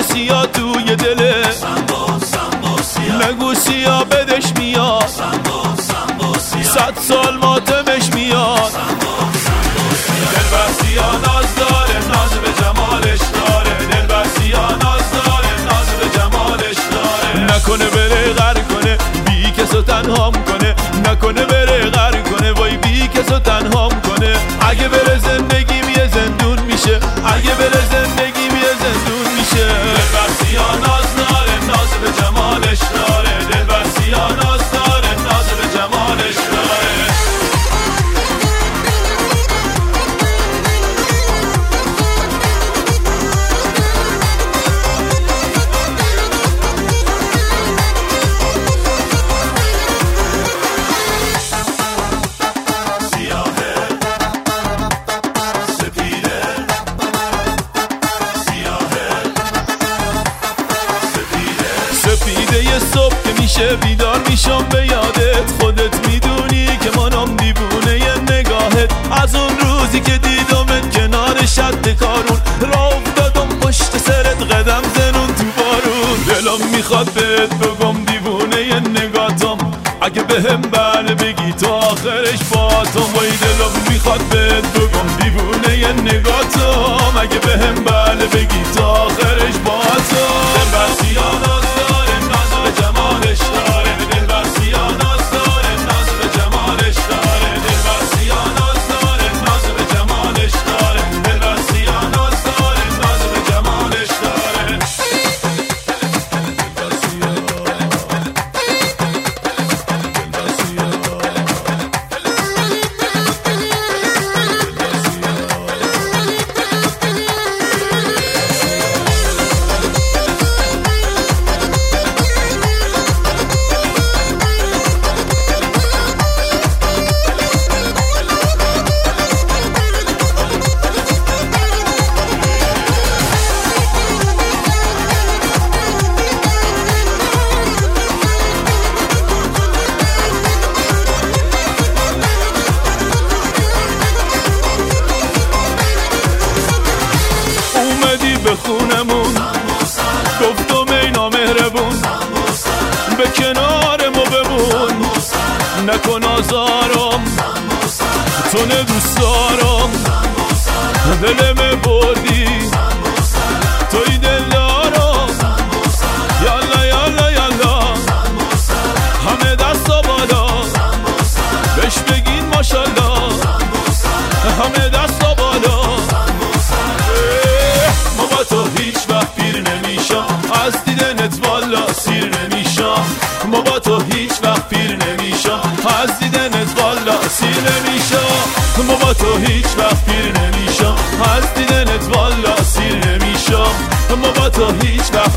سیا توی دله نگو سیا بدش میاد 100 سال ماتمش میاد دلبر سیا ناز داره ناز به جمالش داره دلبر سیا ناز داره ناز به جمالش داره نکنه بره غر کنه بی کسو تنهام کنه نکنه بره غر کنه وای بی کسو تنهام کنه اگه بره زندگیم یه زندون میشه اگه بره زندگیم یه زندون میشه دلبر سیا ناز داره ناز به جمالش داره دلبر سیا ناز داره ناز به جمالش داره سپیده یه صبح که میشه بیدار میشم به یادت خودت میدونی که منم دیوونه یه نگاهت از اون روزی که دیدمت کنار شد کارون راه افتادم پشت سرت قدم زنون تو بارون دلم میخواد بهت بگم دیوونه یه نگاتم اگه بهم بله بگی تا آخرش باتم وای دلم میخواد بهت بگم دیوونه یه نگاتم اگه بهم بله بگی تا آخرش باتم دلبر سیا ناز داره ناز به جمالش داره دلبر سیا ناز داره ناز به جمالش داره دلبر سیا ناز داره ناز به جمالش داره دلبر سیا ناز داره ناز به جمالش داره به خونمون گفتم ای نامهربون به کنار ما بمون نکن آزارم تو نه دوست دارم دلم بردی توی دلدارم یالا یالا یالا همه دستا بالا بهش بگین ماشالله همه دستا بالا تو هیچ وقت پیر نمیشم از دیدنت والا سیر نمیشم ما با تو هیچ وقت پیر نمیشم از دیدنت والا سیر نمیشم ما با تو هیچ وقت پیر نمیشم از دیدنت والا سیر نمیشم ما با تو هیچ وقت